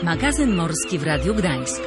Magazyn Morski w Radiu Gdańsk.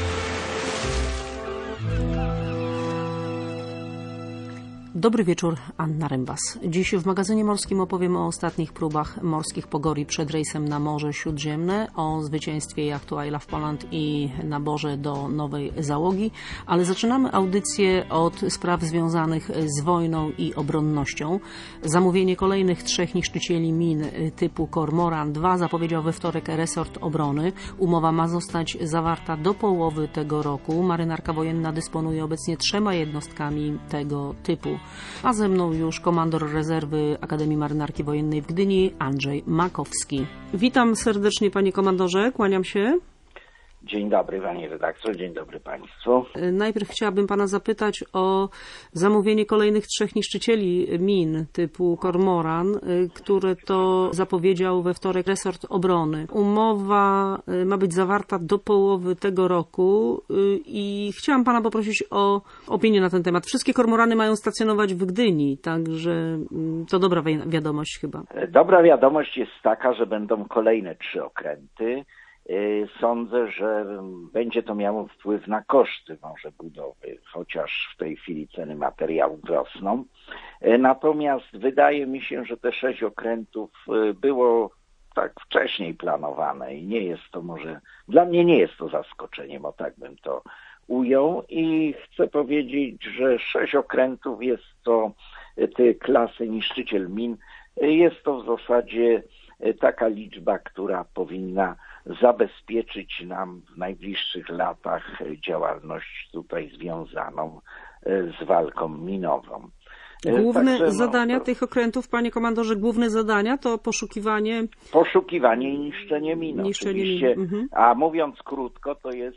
Dobry wieczór, Anna Rembas. Dziś w magazynie morskim opowiem o ostatnich próbach morskich pogori przed rejsem na Morze Śródziemne, o zwycięstwie jachtu I Love Poland i naborze do nowej załogi, ale zaczynamy audycję od spraw związanych z wojną i obronnością. Zamówienie kolejnych 3 niszczycieli min typu Cormoran 2 zapowiedział we wtorek resort obrony. Umowa ma zostać zawarta do połowy tego roku. Marynarka wojenna dysponuje obecnie 3 jednostkami tego typu. A ze mną już komandor rezerwy Akademii Marynarki Wojennej w Gdyni, Andrzej Makowski. Witam serdecznie, panie komandorze, kłaniam się. Dzień dobry, panie redaktorze, dzień dobry państwu. Najpierw chciałabym pana zapytać o zamówienie kolejnych 3 niszczycieli min typu Cormoran, które to zapowiedział we wtorek resort obrony. Umowa ma być zawarta do połowy tego roku i chciałam pana poprosić o opinię na ten temat. Wszystkie Cormorany mają stacjonować w Gdyni, także to dobra wiadomość chyba. Dobra wiadomość jest taka, że będą kolejne 3 okręty. Sądzę, że będzie to miało wpływ na koszty może budowy, chociaż w tej chwili ceny materiałów rosną. Natomiast wydaje mi się, że te 6 okrętów było tak wcześniej planowane i nie jest to może, dla mnie nie jest to zaskoczeniem, o tak bym to ujął i chcę powiedzieć, że 6 okrętów jest to tej klasy niszczyciel min, jest to w zasadzie taka liczba, która powinna zabezpieczyć nam w najbliższych latach działalność tutaj związaną z walką minową. Główne zadania tych okrętów, panie komandorze, główne zadania to poszukiwanie... Poszukiwanie i niszczenie min, oczywiście. A mówiąc krótko, to jest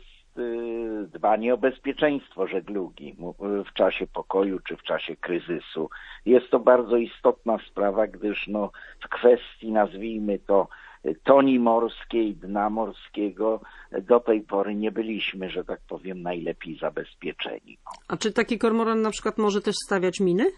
dbanie o bezpieczeństwo żeglugi w czasie pokoju czy w czasie kryzysu. Jest to bardzo istotna sprawa, gdyż w kwestii, nazwijmy to, toni morskiej, dna morskiego, do tej pory nie byliśmy, że tak powiem, najlepiej zabezpieczeni. A czy taki kormoran na przykład może też stawiać miny?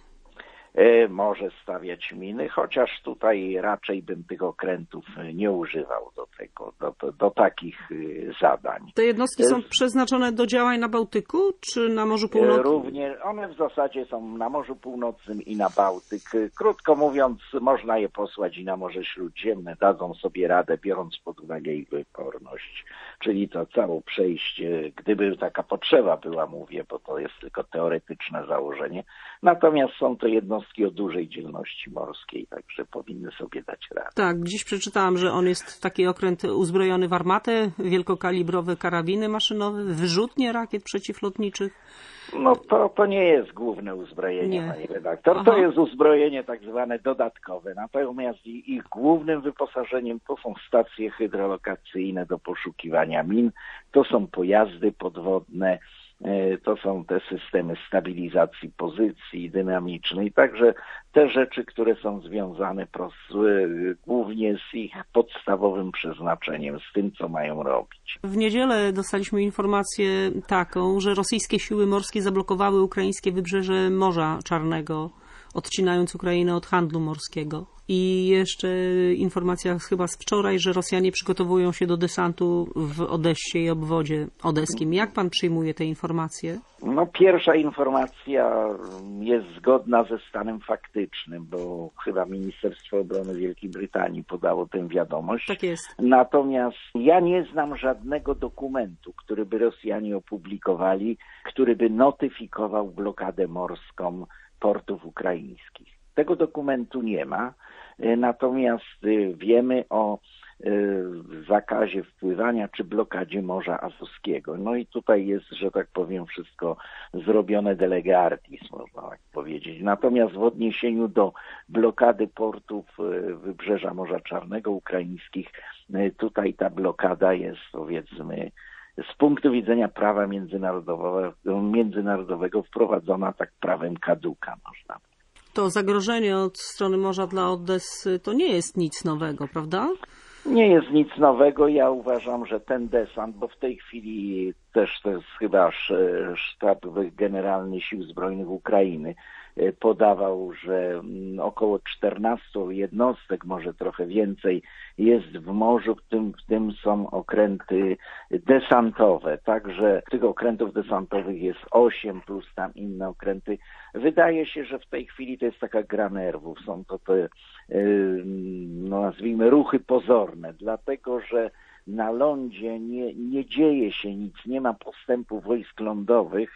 Może stawiać miny, chociaż tutaj raczej bym tych okrętów nie używał do tego, do takich zadań. Te jednostki są przeznaczone do działań na Bałtyku czy na Morzu Północnym? Również, one w zasadzie są na Morzu Północnym i na Bałtyk. Krótko mówiąc, można je posłać i na Morze Śródziemne, dadzą sobie radę, biorąc pod uwagę ich wyporność. Czyli to całe przejście, gdyby taka potrzeba była, mówię, bo to jest tylko teoretyczne założenie. Natomiast są to jednostki o dużej dzielności morskiej, także powinny sobie dać radę. Tak, dziś przeczytałam, że on jest taki okręt uzbrojony w armatę, wielkokalibrowe karabiny maszynowe, wyrzutnie rakiet przeciwlotniczych. To nie jest główne uzbrojenie, pani redaktor. Aha. To jest uzbrojenie tak zwane dodatkowe. Natomiast ich głównym wyposażeniem to są stacje hydrolokacyjne do poszukiwania min, to są pojazdy podwodne, to są te systemy stabilizacji pozycji dynamicznej, także te rzeczy, które są związane głównie z ich podstawowym przeznaczeniem, z tym, co mają robić. W niedzielę dostaliśmy informację taką, że rosyjskie siły morskie zablokowały ukraińskie wybrzeże Morza Czarnego, odcinając Ukrainę od handlu morskiego. I jeszcze informacja chyba z wczoraj, że Rosjanie przygotowują się do desantu w Odessie i obwodzie odeskim. Jak pan przyjmuje te informacje? Pierwsza informacja jest zgodna ze stanem faktycznym, bo chyba Ministerstwo Obrony Wielkiej Brytanii podało tę wiadomość. Tak jest. Natomiast ja nie znam żadnego dokumentu, który by Rosjanie opublikowali, który by notyfikował blokadę morską portów ukraińskich. Tego dokumentu nie ma, natomiast wiemy o zakazie wpływania czy blokadzie Morza Azowskiego. I tutaj jest, że tak powiem, wszystko zrobione de lege artis, można tak powiedzieć. Natomiast w odniesieniu do blokady portów wybrzeża Morza Czarnego ukraińskich, tutaj ta blokada jest, powiedzmy, z punktu widzenia prawa międzynarodowego wprowadzona tak prawem kaduka, można. To zagrożenie od strony morza dla Odessy to nie jest nic nowego, prawda? Nie jest nic nowego. Ja uważam, że ten desant, bo w tej chwili też to jest chyba sztab generalny Sił Zbrojnych Ukrainy, podawał, że około 14 jednostek, może trochę więcej, jest w morzu, w tym są okręty desantowe. Także tych okrętów desantowych jest 8 plus tam inne okręty. Wydaje się, że w tej chwili to jest taka gra nerwów. Są to te, no nazwijmy, ruchy pozorne, dlatego że na lądzie nie dzieje się nic, nie ma postępu wojsk lądowych,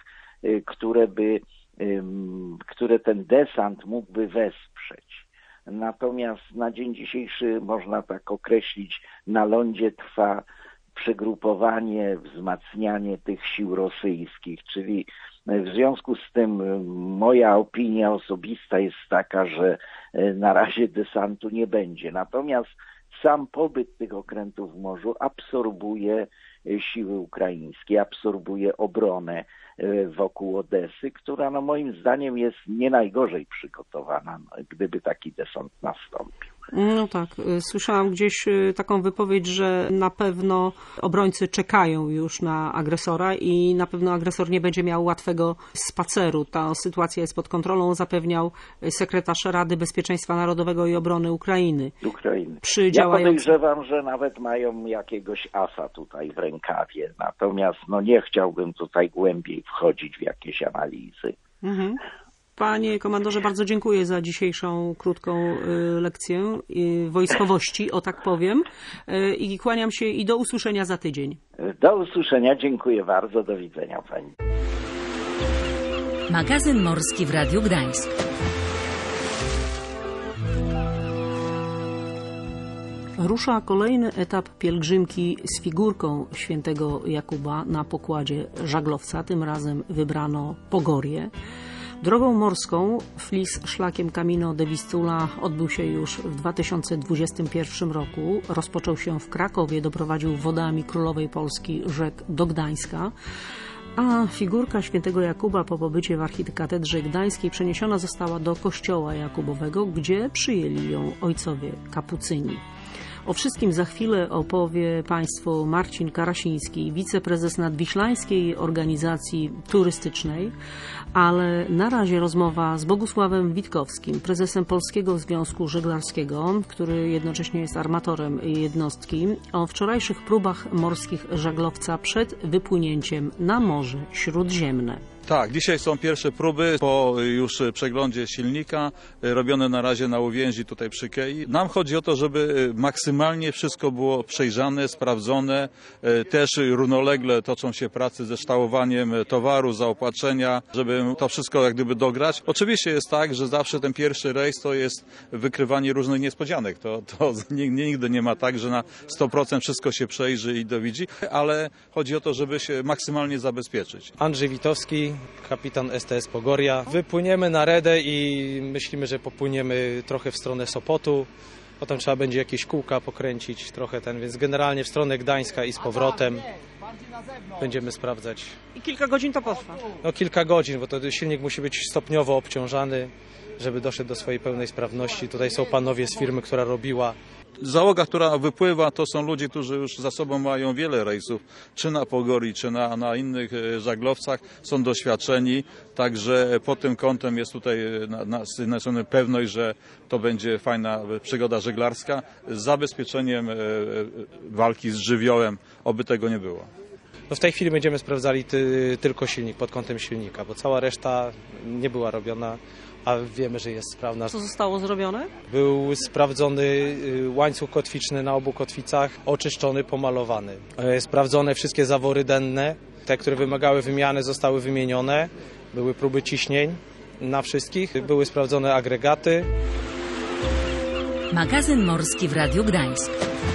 które ten desant mógłby wesprzeć. Natomiast na dzień dzisiejszy można tak określić, na lądzie trwa przegrupowanie, wzmacnianie tych sił rosyjskich, czyli w związku z tym moja opinia osobista jest taka, że na razie desantu nie będzie. Natomiast sam pobyt tych okrętów w morzu absorbuje siły ukraińskie, absorbuje obronę wokół Odessy, która no moim zdaniem jest nie najgorzej przygotowana, gdyby taki desant nastąpił. No tak, słyszałam gdzieś taką wypowiedź, że na pewno obrońcy czekają już na agresora i na pewno agresor nie będzie miał łatwego spaceru. Ta sytuacja jest pod kontrolą, zapewniał sekretarz Rady Bezpieczeństwa Narodowego i Obrony Ukrainy. Ja podejrzewam, że nawet mają jakiegoś asa tutaj w rękawie, natomiast no nie chciałbym tutaj głębiej wchodzić w jakieś analizy. Mhm. Panie komandorze, bardzo dziękuję za dzisiejszą krótką lekcję wojskowości, o tak powiem. I kłaniam się i do usłyszenia za tydzień. Do usłyszenia, dziękuję bardzo, do widzenia pani. Magazyn Morski w Radiu Gdańsk. Rusza kolejny etap pielgrzymki z figurką świętego Jakuba na pokładzie żaglowca. Tym razem wybrano Pogorje. Drogą morską Flis szlakiem Camino de Vistula odbył się już w 2021 roku. Rozpoczął się w Krakowie, doprowadził wodami Królowej Polski rzek do Gdańska, a figurka świętego Jakuba po pobycie w archikatedrze gdańskiej przeniesiona została do kościoła jakubowego, gdzie przyjęli ją ojcowie kapucyni. O wszystkim za chwilę opowie Państwu Marcin Karasiński, wiceprezes Nadwiślańskiej Organizacji Turystycznej, ale na razie rozmowa z Bogusławem Witkowskim, prezesem Polskiego Związku Żeglarskiego, który jednocześnie jest armatorem jednostki, o wczorajszych próbach morskich żaglowca przed wypłynięciem na Morze Śródziemne. Tak, dzisiaj są pierwsze próby po już przeglądzie silnika, robione na razie na uwięzi tutaj przy Kei. Nam chodzi o to, żeby maksymalnie wszystko było przejrzane, sprawdzone. Też równolegle toczą się prace ze ształowaniem towaru, zaopatrzenia, żeby to wszystko jak gdyby dograć. Oczywiście jest tak, że zawsze ten pierwszy rejs to jest wykrywanie różnych niespodzianek. To nigdy nie ma tak, że na 100% wszystko się przejrzy i dowidzi, ale chodzi o to, żeby się maksymalnie zabezpieczyć. Andrzej Witowski, kapitan STS Pogoria. Wypłyniemy na Redę i myślimy, że popłyniemy trochę w stronę Sopotu. Potem trzeba będzie jakieś kółka pokręcić trochę więc generalnie w stronę Gdańska i z powrotem będziemy sprawdzać. I kilka godzin to potrwa? No kilka godzin, bo to silnik musi być stopniowo obciążany, żeby doszedł do swojej pełnej sprawności. Tutaj są panowie z firmy, która robiła. Załoga, która wypływa, to są ludzie, którzy już za sobą mają wiele rejsów, czy na Pogorii, czy na innych żaglowcach, są doświadczeni, także pod tym kątem jest tutaj znaczona pewność, że to będzie fajna przygoda żeglarska z zabezpieczeniem walki z żywiołem, oby tego nie było. No w tej chwili będziemy sprawdzali tylko silnik, pod kątem silnika, bo cała reszta nie była robiona, a wiemy, że jest sprawna. Co zostało zrobione? Był sprawdzony łańcuch kotwiczny na obu kotwicach, oczyszczony, pomalowany. Sprawdzone wszystkie zawory denne, te, które wymagały wymiany, zostały wymienione. Były próby ciśnień na wszystkich, były sprawdzone agregaty. Magazyn Morski w Radiu Gdańsk.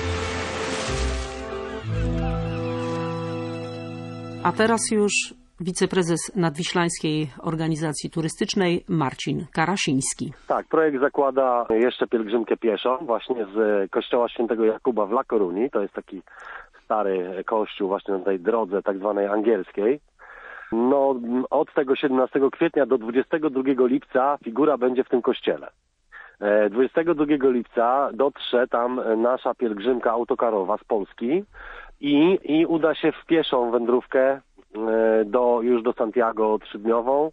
A teraz już wiceprezes Nadwiślańskiej Organizacji Turystycznej Marcin Karasiński. Tak, projekt zakłada jeszcze pielgrzymkę pieszą właśnie z kościoła świętego Jakuba w La Coruni. To jest taki stary kościół właśnie na tej drodze tak zwanej angielskiej. No, od tego 17 kwietnia do 22 lipca figura będzie w tym kościele. 22 lipca dotrze tam nasza pielgrzymka autokarowa z Polski i uda się w pieszą wędrówkę już do Santiago 3-dniową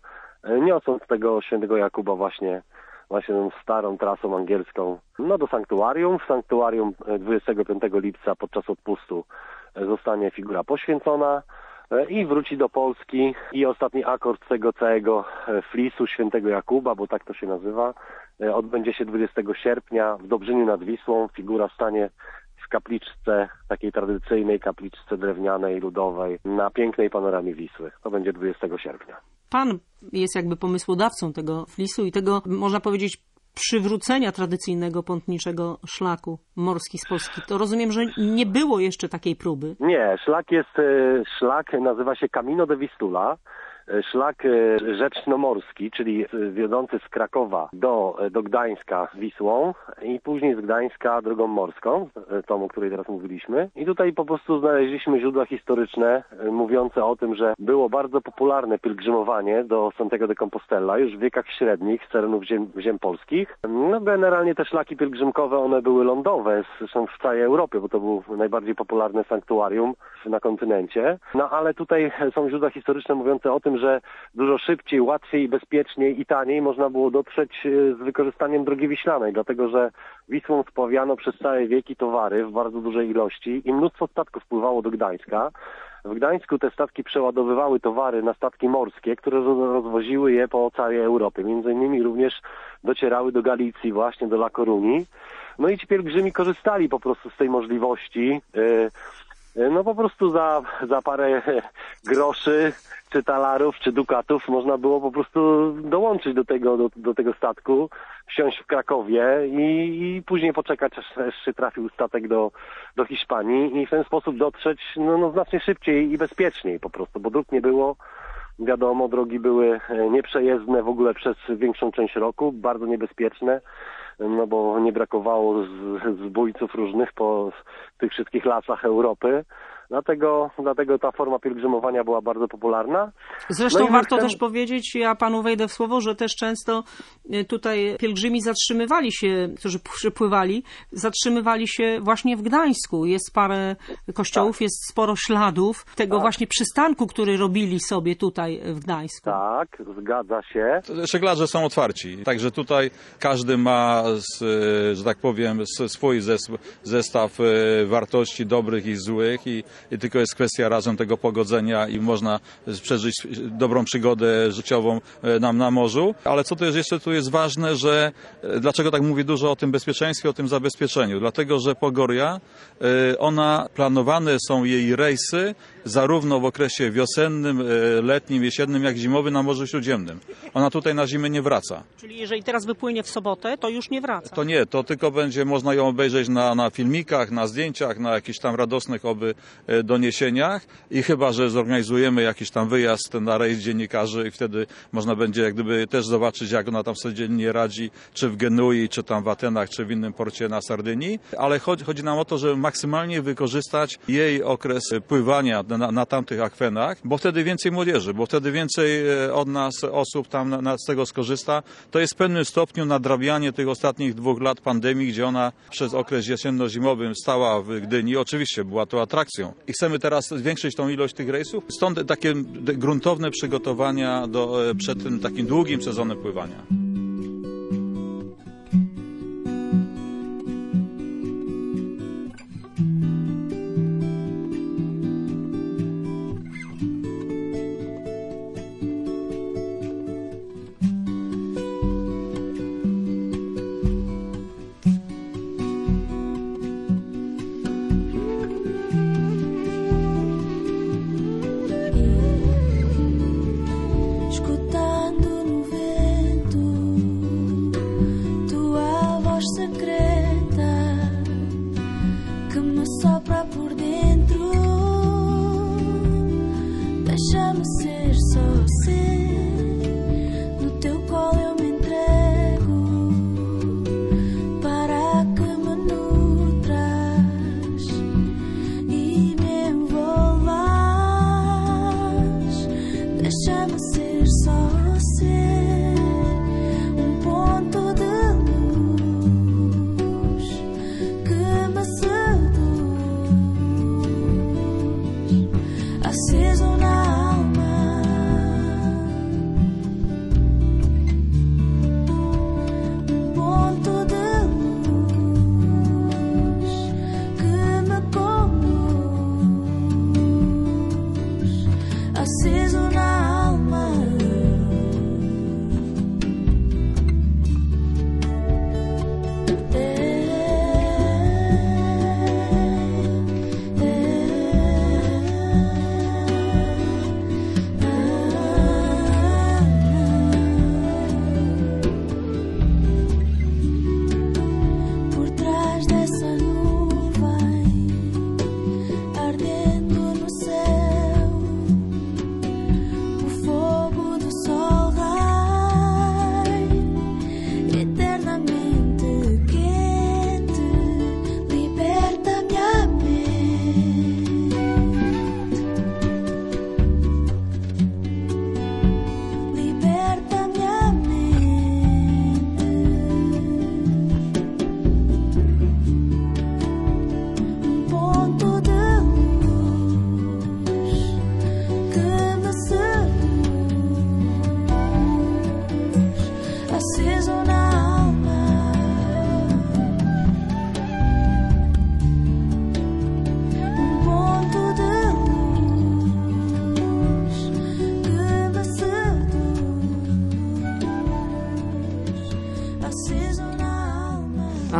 niosąc tego świętego Jakuba właśnie tą starą trasą angielską do sanktuarium. W sanktuarium 25 lipca podczas odpustu zostanie figura poświęcona i wróci do Polski i ostatni akord tego całego flisu świętego Jakuba, bo tak to się nazywa, odbędzie się 20 sierpnia w Dobrzyniu nad Wisłą. Figura stanie w kapliczce, takiej tradycyjnej kapliczce drewnianej, ludowej, na pięknej panoramie Wisły. To będzie 20 sierpnia. Pan jest jakby pomysłodawcą tego flisu i tego, można powiedzieć, przywrócenia tradycyjnego pątniczego szlaku morskich z Polski. To rozumiem, że nie było jeszcze takiej próby. Nie, szlak nazywa się Camino de Vistula. Szlak rzecznomorski, czyli wiodący z Krakowa do Gdańska Wisłą i później z Gdańska drogą morską, tą, o której teraz mówiliśmy. I tutaj po prostu znaleźliśmy źródła historyczne mówiące o tym, że było bardzo popularne pielgrzymowanie do Santiago de Compostela już w wiekach średnich z terenów ziem polskich. No generalnie te szlaki pielgrzymkowe, one były lądowe, zresztą w całej Europie, bo to było najbardziej popularne sanktuarium na kontynencie. No ale tutaj są źródła historyczne mówiące o tym, że dużo szybciej, łatwiej, bezpieczniej i taniej można było dotrzeć z wykorzystaniem drogi wiślanej, dlatego że Wisłą spławiano przez całe wieki towary w bardzo dużej ilości i mnóstwo statków pływało do Gdańska. W Gdańsku te statki przeładowywały towary na statki morskie, które rozwoziły je po całej Europie. Między innymi również docierały do Galicji, właśnie do La Coruni. No i ci pielgrzymi korzystali po prostu z tej możliwości. No po prostu za parę groszy, czy talarów, czy dukatów można było po prostu dołączyć do tego statku, wsiąść w Krakowie i później poczekać, aż się trafił statek do Hiszpanii i w ten sposób dotrzeć znacznie szybciej i bezpieczniej po prostu, bo dróg nie było. Wiadomo, drogi były nieprzejezdne w ogóle przez większą część roku, bardzo niebezpieczne, no bo nie brakowało zbójców różnych po tych wszystkich lasach Europy. Dlatego ta forma pielgrzymowania była bardzo popularna. Zresztą warto też powiedzieć, ja panu wejdę w słowo, że też często tutaj pielgrzymi zatrzymywali się, którzy przypływali, zatrzymywali się właśnie w Gdańsku. Jest parę kościołów, jest sporo śladów tego właśnie przystanku, który robili sobie tutaj w Gdańsku. Tak, zgadza się. Żeglarze są otwarci, także tutaj każdy ma, że tak powiem, swój zestaw wartości dobrych i złych i tylko jest kwestia razem tego pogodzenia i można przeżyć dobrą przygodę życiową na morzu. Ale co to jest jeszcze tu jest ważne, że dlaczego tak mówię dużo o tym bezpieczeństwie, o tym zabezpieczeniu? Dlatego, że Pogoria, planowane są jej rejsy zarówno w okresie wiosennym, letnim, jesiennym, jak zimowym na Morzu Śródziemnym. Ona tutaj na zimę nie wraca. Czyli jeżeli teraz wypłynie w sobotę, to już nie wraca? To nie, to tylko będzie można ją obejrzeć na filmikach, na zdjęciach, na jakichś tam radosnych doniesieniach i chyba, że zorganizujemy jakiś tam wyjazd na rejs dziennikarzy i wtedy można będzie jak gdyby też zobaczyć, jak ona tam sobie dziennie radzi, czy w Genui, czy tam w Atenach, czy w innym porcie na Sardynii, ale chodzi nam o to, żeby maksymalnie wykorzystać jej okres pływania na tamtych akwenach, bo wtedy więcej młodzieży, bo wtedy więcej od nas osób tam z tego skorzysta. To jest w pewnym stopniu nadrabianie tych ostatnich 2 lat pandemii, gdzie ona przez okres jesienno-zimowy stała w Gdyni. Oczywiście była to atrakcją. I chcemy teraz zwiększyć tą ilość tych rejsów. Stąd takie gruntowne przygotowania przed tym takim długim sezonem pływania.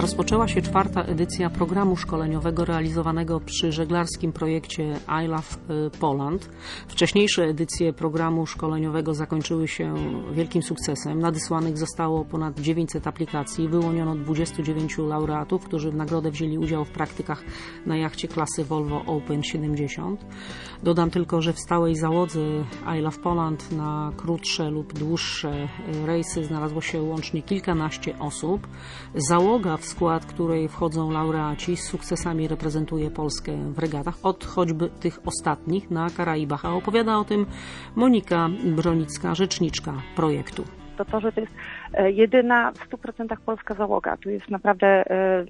Rozpoczęła się 4. edycja programu szkoleniowego realizowanego przy żeglarskim projekcie I Love Poland. Wcześniejsze edycje programu szkoleniowego zakończyły się wielkim sukcesem. Nadesłanych zostało ponad 900 aplikacji. Wyłoniono 29 laureatów, którzy w nagrodę wzięli udział w praktykach na jachcie klasy Volvo Open 70. Dodam tylko, że w stałej załodze I Love Poland na krótsze lub dłuższe rejsy znalazło się łącznie kilkanaście osób. Załoga, w skład której wchodzą laureaci, z sukcesami reprezentuje Polskę w regatach, od choćby tych ostatnich na Karaibach. A opowiada o tym Monika Bronicka, rzeczniczka projektu. To, że to jest jedyna w 100% polska załoga. Tu jest naprawdę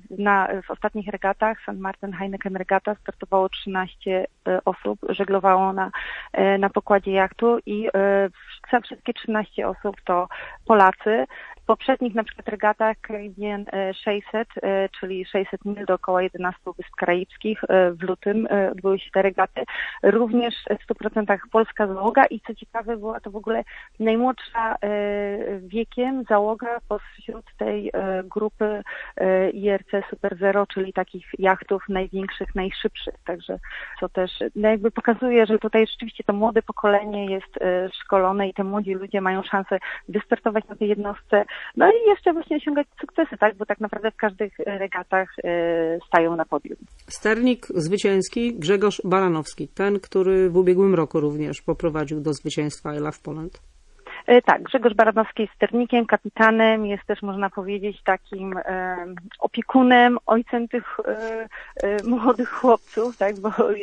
w ostatnich regatach St. Martin Heineken Regata startowało 13 osób, żeglowało na pokładzie jachtu i wszystkie 13 osób to Polacy. W poprzednich na przykład regatach Caribbean 600, czyli 600 mil dookoła 11 wysp karaibskich, w lutym odbyły się te regaty. Również w 100% polska załoga i co ciekawe była to w ogóle najmłodsza wiekiem załoga pośród tej grupy IRC Super Zero, czyli takich jachtów największych, najszybszych. Także to też jakby pokazuje, że tutaj rzeczywiście to młode pokolenie jest szkolone i te młodzi ludzie mają szansę wystartować na tej jednostce. No i jeszcze właśnie osiągać sukcesy, tak? Bo tak naprawdę w każdych regatach stają na podium. Sternik zwycięski Grzegorz Baranowski, ten, który w ubiegłym roku również poprowadził do zwycięstwa I Love Poland. Tak, Grzegorz Baranowski jest sternikiem, kapitanem, jest też, można powiedzieć, takim opiekunem, ojcem tych młodych chłopców, tak,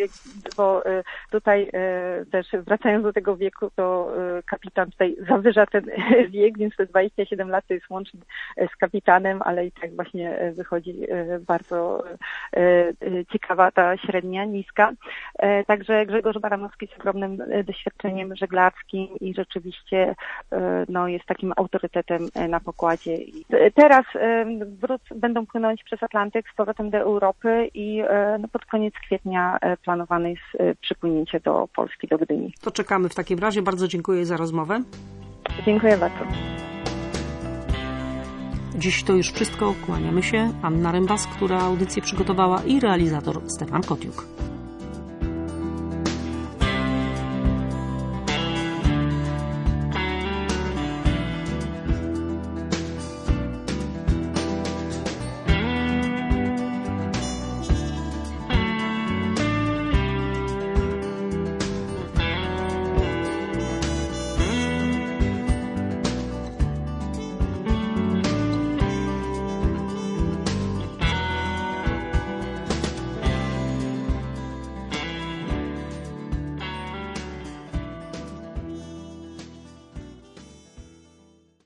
bo tutaj też wracając do tego wieku, to kapitan tutaj zawyża ten wiek, więc te 27 lat to jest łącznie z kapitanem, ale i tak właśnie wychodzi bardzo ciekawa ta średnia, niska. Także Grzegorz Baranowski z ogromnym doświadczeniem żeglarskim i rzeczywiście jest takim autorytetem na pokładzie. Teraz będą płynąć przez Atlantyk z powrotem do Europy i pod koniec kwietnia planowane jest przypłynięcie do Polski, do Gdyni. To czekamy w takim razie. Bardzo dziękuję za rozmowę. Dziękuję bardzo. Dziś to już wszystko. Kłaniamy się. Anna Rembas, która audycję przygotowała, i realizator Stefan Kotiuk.